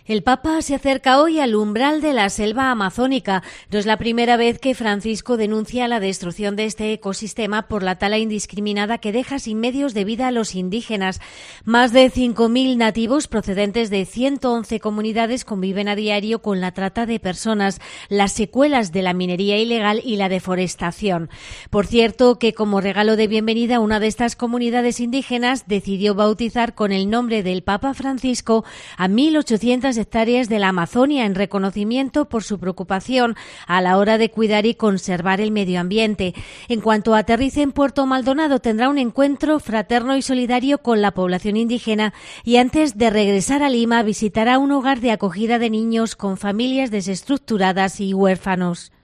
El Papa se acerca hoy al umbral de la selva amazónica. No es la primera vez que Francisco denuncia la destrucción de este ecosistema por la tala indiscriminada que deja sin medios de vida a los indígenas. Más de 5.000 nativos procedentes de 111 comunidades conviven a diario con la trata de personas, las secuelas de la minería ilegal y la deforestación. Por cierto, que como regalo de bienvenida, una de estas comunidades indígenas decidió bautizar con el nombre del Papa Francisco a 1.800 hectáreas de la Amazonia en reconocimiento por su preocupación a la hora de cuidar y conservar el medio ambiente. En cuanto aterrice en Puerto Maldonado, tendrá un encuentro fraterno y solidario con la población indígena y antes de regresar a Lima visitará un hogar de acogida de niños con familias desestructuradas y huérfanos.